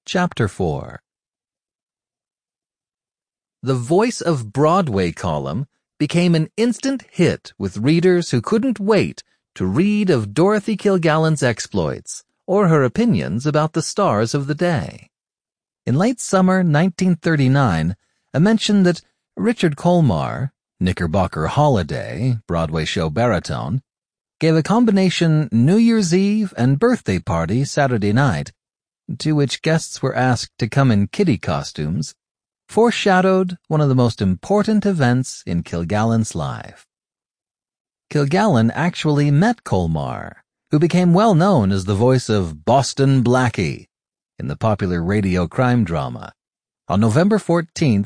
Chapter 4. The Voice of Broadway column became an instant hit with readers who couldn't wait to read of Dorothy Kilgallen's exploits or her opinions about the stars of the day. In late summer 1939, a mention that Richard Colmar, Knickerbocker Holiday, Broadway show baritone, gave a combination New Year's Eve and birthday party Saturday night, to which guests were asked to come in kiddie costumes, foreshadowed one of the most important events in Kilgallen's life. Kilgallen actually met Colmar, who became well known as the voice of Boston Blackie in the popular radio crime drama, on November 14,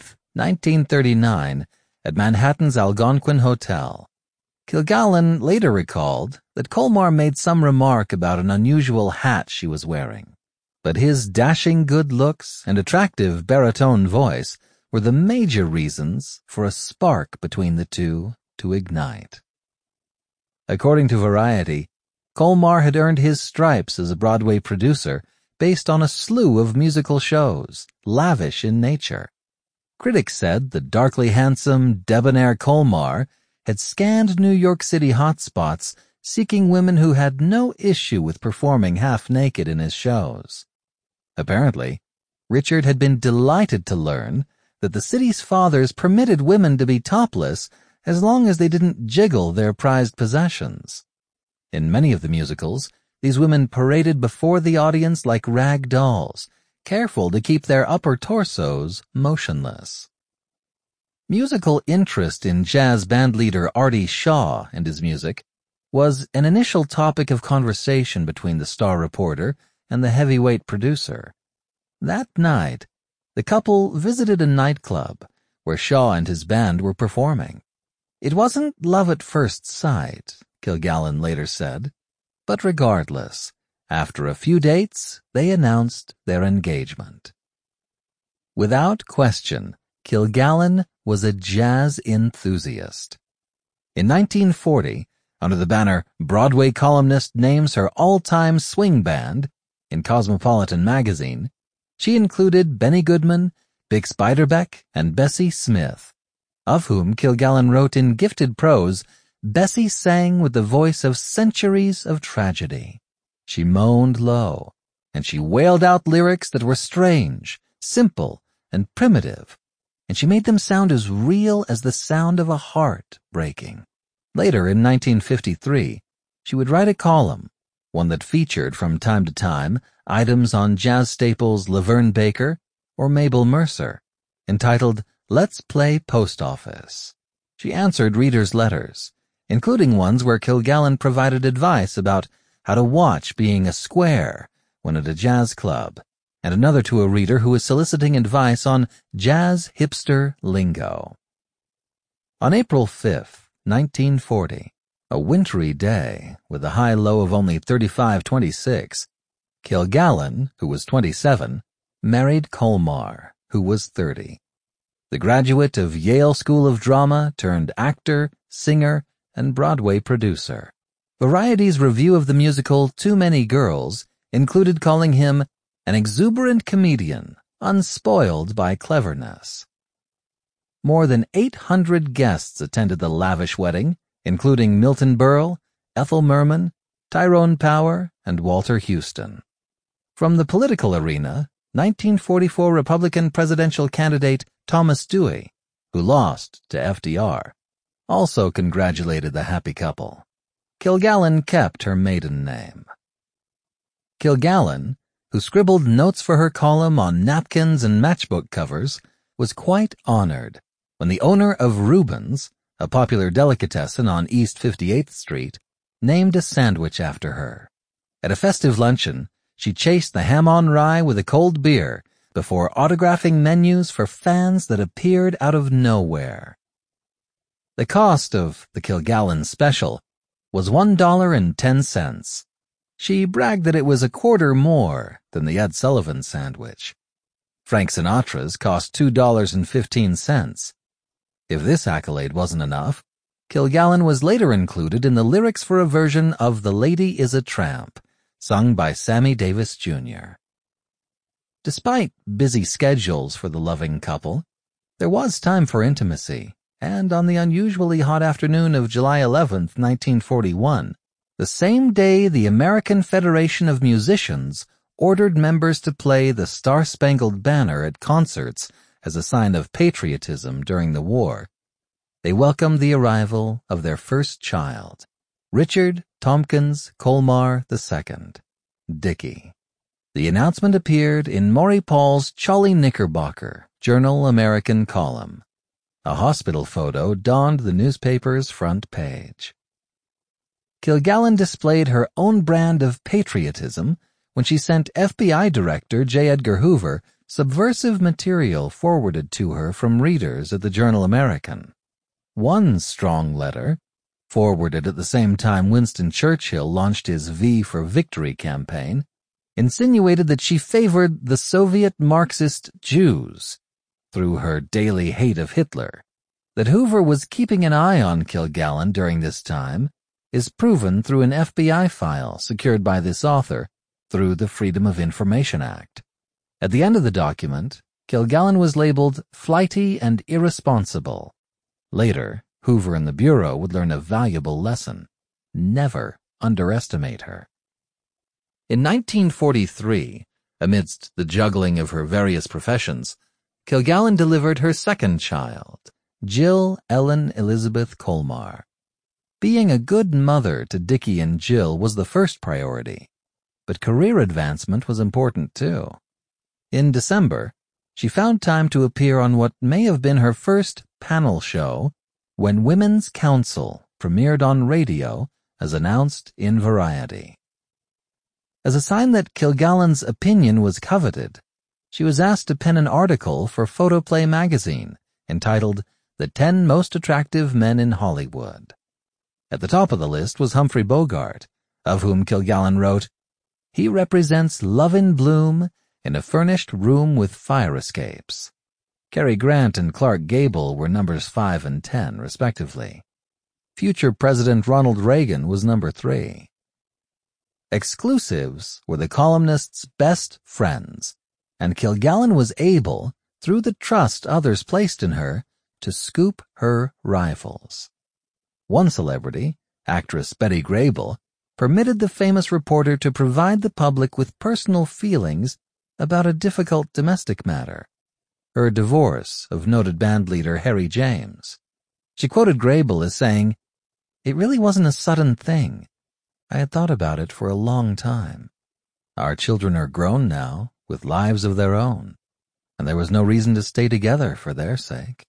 1939, at Manhattan's Algonquin Hotel. Kilgallen later recalled that Colmar made some remark about an unusual hat she was wearing, but his dashing good looks and attractive baritone voice were the major reasons for a spark between the two to ignite. According to Variety, Colmar had earned his stripes as a Broadway producer based on a slew of musical shows, lavish in nature. Critics said the darkly handsome, debonair Colmar had scanned New York City hotspots seeking women who had no issue with performing half-naked in his shows. Apparently, Richard had been delighted to learn that the city's fathers permitted women to be topless as long as they didn't jiggle their prized possessions. In many of the musicals, these women paraded before the audience like rag dolls, careful to keep their upper torsos motionless. Musical interest in jazz bandleader Artie Shaw and his music was an initial topic of conversation between the star reporter and the heavyweight producer. That night, the couple visited a nightclub where Shaw and his band were performing. It wasn't love at first sight, Kilgallen later said, but regardless, after a few dates, they announced their engagement. Without question, Kilgallen was a jazz enthusiast. In 1940, under the banner Broadway Columnist Names Her All-Time Swing Band in Cosmopolitan magazine, she included Benny Goodman, Bix Beiderbecke, and Bessie Smith, of whom Kilgallen wrote in gifted prose, Bessie sang with the voice of centuries of tragedy. She moaned low, and she wailed out lyrics that were strange, simple, and primitive, and she made them sound as real as the sound of a heart breaking. Later, in 1953, she would write a column, one that featured from time to time items on jazz staples Laverne Baker or Mabel Mercer, entitled Let's Play Post Office. She answered readers' letters, including ones where Kilgallen provided advice about how to watch being a square when at a jazz club, and another to a reader who was soliciting advice on jazz hipster lingo. On April 5th, 1940, a wintry day with a high-low of only 35-26, Kilgallen, who was 27, married Colmar, who was 30. The graduate of Yale School of Drama turned actor, singer, and Broadway producer. Variety's review of the musical Too Many Girls included calling him an exuberant comedian, unspoiled by cleverness. More than 800 guests attended the lavish wedding, including Milton Berle, Ethel Merman, Tyrone Power, and Walter Houston. From the political arena, 1944 Republican presidential candidate Thomas Dewey, who lost to FDR, also congratulated the happy couple. Kilgallen kept her maiden name. Kilgallen, who scribbled notes for her column on napkins and matchbook covers, was quite honored when the owner of Reuben's, a popular delicatessen on East 58th Street, named a sandwich after her. At a festive luncheon, she chased the ham on rye with a cold beer before autographing menus for fans that appeared out of nowhere. The cost of the Kilgallen special was $1.10. She bragged that it was a quarter more than the Ed Sullivan sandwich. Frank Sinatra's cost $2.15. If this accolade wasn't enough, Kilgallen was later included in the lyrics for a version of The Lady is a Tramp, sung by Sammy Davis Jr. Despite busy schedules for the loving couple, there was time for intimacy, and on the unusually hot afternoon of July 11th, 1941, the same day the American Federation of Musicians ordered members to play the Star-Spangled Banner at concerts as a sign of patriotism during the war, they welcomed the arrival of their first child, Richard Tompkins Colmar II, Dickie. The announcement appeared in Maury Paul's Charlie Knickerbocker Journal-American column. A hospital photo donned the newspaper's front page. Kilgallen displayed her own brand of patriotism when she sent FBI Director J. Edgar Hoover subversive material forwarded to her from readers at the Journal-American. One strong letter, forwarded at the same time Winston Churchill launched his V for Victory campaign, insinuated that she favored the Soviet Marxist Jews through her daily hate of Hitler. That Hoover was keeping an eye on Kilgallen during this time is proven through an FBI file secured by this author through the Freedom of Information Act. At the end of the document, Kilgallen was labeled flighty and irresponsible. Later, Hoover and the Bureau would learn a valuable lesson: never underestimate her. In 1943, amidst the juggling of her various professions, Kilgallen delivered her second child, Jill Ellen Elizabeth Colmar. Being a good mother to Dickie and Jill was the first priority, but career advancement was important too. In December, she found time to appear on what may have been her first panel show when Women's Council premiered on radio as announced in Variety. As a sign that Kilgallen's opinion was coveted, she was asked to pen an article for Photoplay magazine entitled The 10 Most Attractive Men in Hollywood. At the top of the list was Humphrey Bogart, of whom Kilgallen wrote, "He represents love in bloom in a furnished room with fire escapes." Cary Grant and Clark Gable were numbers 5 and 10, respectively. Future President Ronald Reagan was number 3. Exclusives were the columnist's best friends, and Kilgallen was able, through the trust others placed in her, to scoop her rivals. One celebrity, actress Betty Grable, permitted the famous reporter to provide the public with personal feelings about a difficult domestic matter: her divorce of noted bandleader Harry James. She quoted Grable as saying, "It really wasn't a sudden thing. I had thought about it for a long time. Our children are grown now, with lives of their own, and there was no reason to stay together for their sake."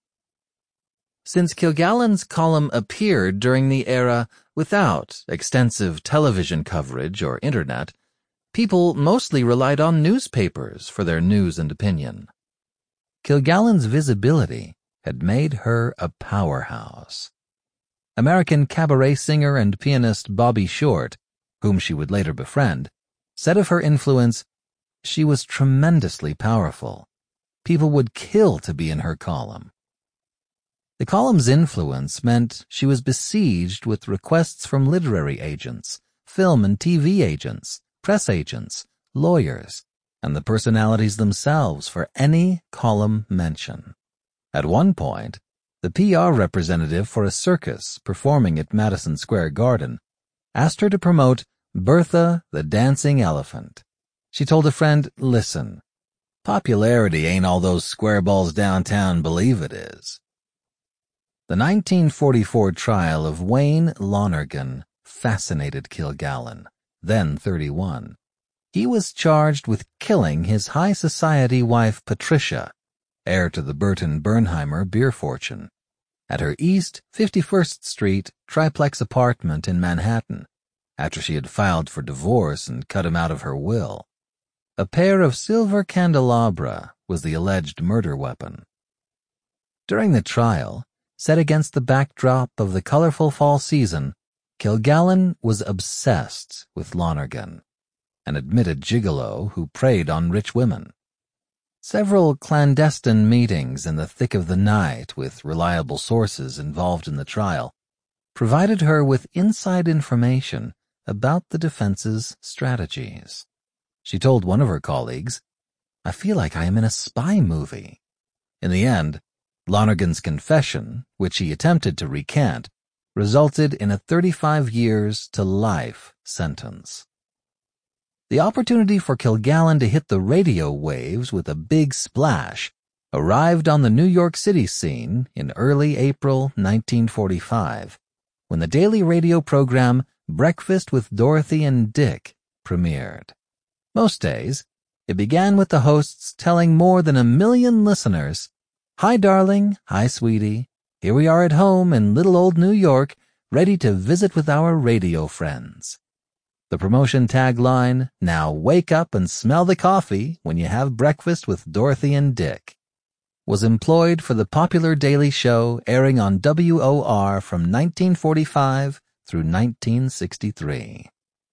Since Kilgallen's column appeared during the era without extensive television coverage or internet, people mostly relied on newspapers for their news and opinion. Kilgallen's visibility had made her a powerhouse. American cabaret singer and pianist Bobby Short, whom she would later befriend, said of her influence, "She was tremendously powerful. People would kill to be in her column." The column's influence meant she was besieged with requests from literary agents, film and TV agents, press agents, lawyers, and the personalities themselves for any column mention. At one point, the PR representative for a circus performing at Madison Square Garden asked her to promote Bertha the Dancing Elephant. She told a friend, "Listen, popularity ain't all those square balls downtown believe it is." The 1944 trial of Wayne Lonergan fascinated Kilgallen, then 31. He was charged with killing his high society wife Patricia, heir to the Burton Bernheimer beer fortune, at her East 51st Street triplex apartment in Manhattan, after she had filed for divorce and cut him out of her will. A pair of silver candelabra was the alleged murder weapon. During the trial, set against the backdrop of the colorful fall season, Kilgallen was obsessed with Lonergan, an admitted gigolo who preyed on rich women. Several clandestine meetings in the thick of the night with reliable sources involved in the trial provided her with inside information about the defense's strategies. She told one of her colleagues, I feel like I am in a spy movie." In the end, Lonergan's confession, which he attempted to recant, resulted in a 35 years to life sentence. The opportunity for Kilgallen to hit the radio waves with a big splash arrived on the New York City scene in early April 1945, when the daily radio program Breakfast with Dorothy and Dick premiered. Most days, it began with the hosts telling more than 1 million listeners, "Hi, darling. Hi, sweetie. Here we are at home in little old New York, ready to visit with our radio friends." The promotion tagline, "Now wake up and smell the coffee when you have breakfast with Dorothy and Dick," was employed for the popular daily show airing on WOR from 1945 through 1963.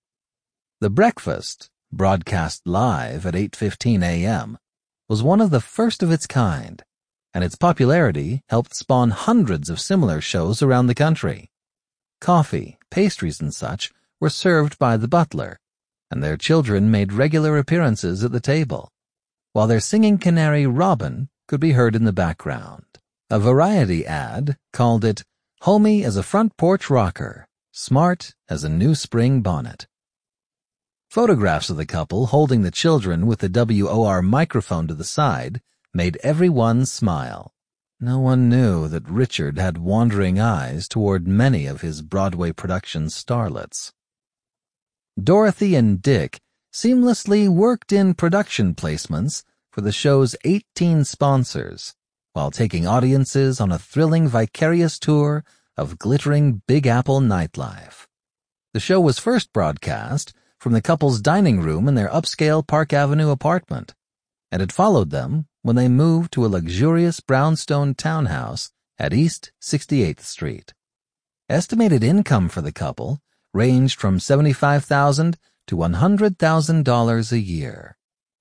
The breakfast, broadcast live at 8:15 a.m., was one of the first of its kind, and its popularity helped spawn hundreds of similar shows around the country. Coffee, pastries, and such were served by the butler, and their children made regular appearances at the table, while their singing canary Robin could be heard in the background. A variety ad called it "Homey as a front porch rocker, smart as a new spring bonnet." Photographs of the couple holding the children with the WOR microphone to the side made everyone smile. No one knew that Richard had wandering eyes toward many of his Broadway production starlets. Dorothy and Dick seamlessly worked in production placements for the show's 18 sponsors, while taking audiences on a thrilling vicarious tour of glittering Big Apple nightlife. The show was first broadcast from the couple's dining room in their upscale Park Avenue apartment, and it followed them when they moved to a luxurious brownstone townhouse at East 68th Street. Estimated income for the couple ranged from $75,000 to $100,000 a year.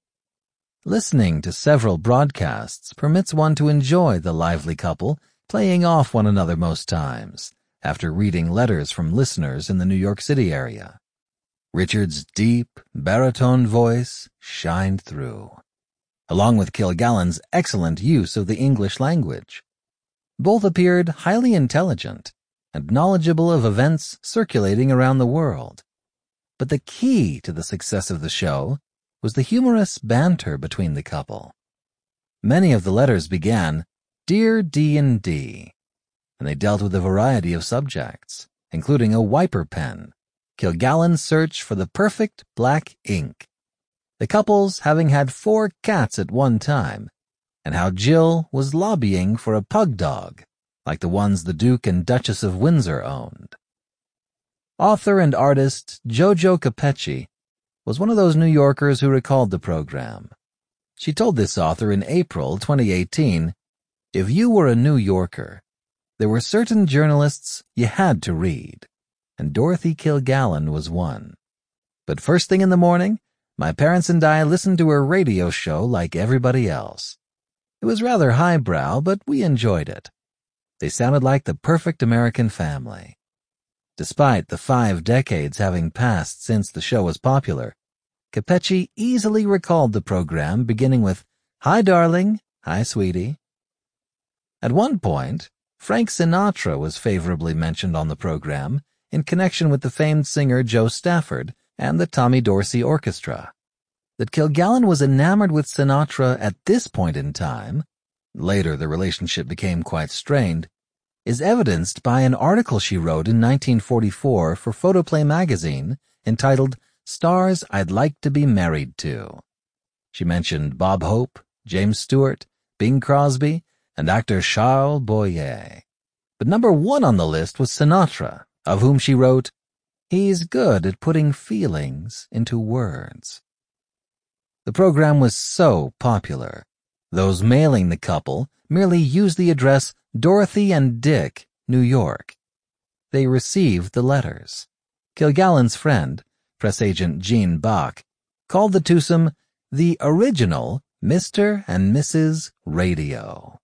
Listening to several broadcasts permits one to enjoy the lively couple playing off one another most times, after reading letters from listeners in the New York City area. Richard's deep, baritone voice shined through, along with Kilgallen's excellent use of the English language. Both appeared highly intelligent and knowledgeable of events circulating around the world. But the key to the success of the show was the humorous banter between the couple. Many of the letters began, "Dear D&D," and they dealt with a variety of subjects, including a wiper pen, Kilgallen's search for the perfect black ink, the couples having had 4 cats at one time, and how Jill was lobbying for a pug dog, like the ones the Duke and Duchess of Windsor owned. Author and artist Jojo Capecchi was one of those New Yorkers who recalled the program. She told this author in April 2018, "If you were a New Yorker, there were certain journalists you had to read, and Dorothy Kilgallen was one. But first thing in the morning, my parents and I listened to her radio show like everybody else. It was rather highbrow, but we enjoyed it. They sounded like the perfect American family." Despite the 5 decades having passed since the show was popular, Capecchi easily recalled the program beginning with, "Hi, darling. Hi, sweetie." At one point, Frank Sinatra was favorably mentioned on the program in connection with the famed singer Joe Stafford and the Tommy Dorsey Orchestra. That Kilgallen was enamored with Sinatra at this point in time, later the relationship became quite strained, is evidenced by an article she wrote in 1944 for Photoplay magazine entitled "Stars I'd Like to Be Married To." She mentioned Bob Hope, James Stewart, Bing Crosby, and actor Charles Boyer. But number 1 on the list was Sinatra, of whom she wrote, "He's good at putting feelings into words." The program was so popular, those mailing the couple merely used the address Dorothy and Dick, New York. They received the letters. Kilgallen's friend, press agent Gene Bach, called the twosome the original Mr. and Mrs. Radio.